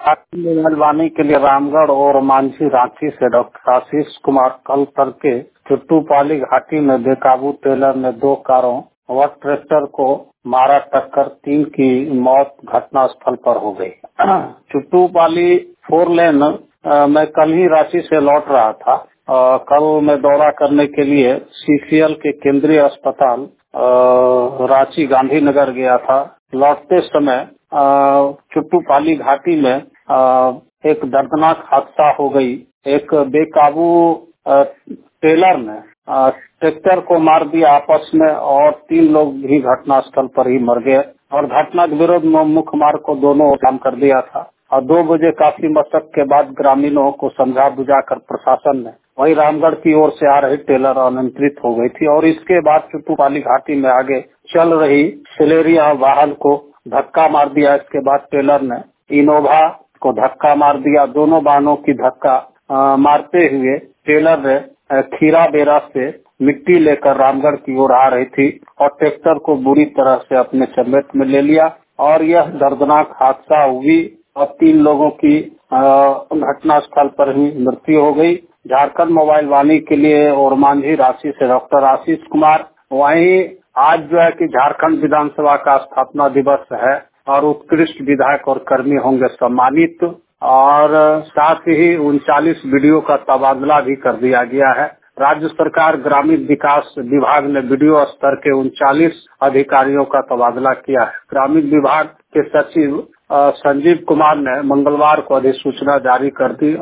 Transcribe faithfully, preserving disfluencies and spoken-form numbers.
मेजबानी के लिए रामगढ़ और मांझी रांची से डॉक्टर आशीष कुमार कल तड़के चुट्टूपाली घाटी में बेकाबू टेलर ने दो कारों व ट्रैक्टर को मारा टक्कर, तीन की मौत घटना स्थल पर हो गई। चुट्टूपाली फोर लेन मैं कल ही रांची से लौट रहा था। आ, कल मैं दौरा करने के लिए सीसीएल के केंद्रीय अस्पताल रांची गांधीनगर गया था। लौटते समय चुट्टूपाली घाटी में आ, एक दर्दनाक हादसा हो गई। एक बेकाबू टेलर ने ट्रैक्टर को मार दिया आपस में और तीन लोग भी घटना स्थल पर ही मर गए और घटना के विरोध में मुख्य मार्ग को दोनों काम कर दिया था और दो बजे काफी मशक्कत के बाद ग्रामीणों को समझा बुझाकर प्रशासन ने वही रामगढ़ की ओर से आ रही टेलर अनियंत्रित हो गई थी और इसके बाद चुट्टूपाली घाटी में आगे चल रही सिलेरिया वाहन को धक्का मार दिया। इसके बाद टेलर ने इनोवा को धक्का मार दिया। दोनों वाहनों की धक्का आ, मारते हुए टेलर ने खीरा बेरा से मिट्टी लेकर रामगढ़ की ओर आ रही थी और ट्रैक्टर को बुरी तरह से अपने चपेट में ले लिया और यह दर्दनाक हादसा हुई और तीन लोगों की घटना स्थल पर ही मृत्यु हो गई। झारखंड मोबाइल वाणी के लिए और मांझी रांची से डॉक्टर आशीष कुमार। वहीं आज जो है कि झारखंड विधानसभा का स्थापना दिवस है और उत्कृष्ट विधायक और कर्मी होंगे सम्मानित और साथ ही उनचालीस वीडियो का तबादला भी कर दिया गया है। राज्य सरकार ग्रामीण विकास विभाग ने वीडियो स्तर के उनचालीस अधिकारियों का तबादला किया है। ग्रामीण विभाग के सचिव संजीव कुमार ने मंगलवार को अधिसूचना जारी कर दी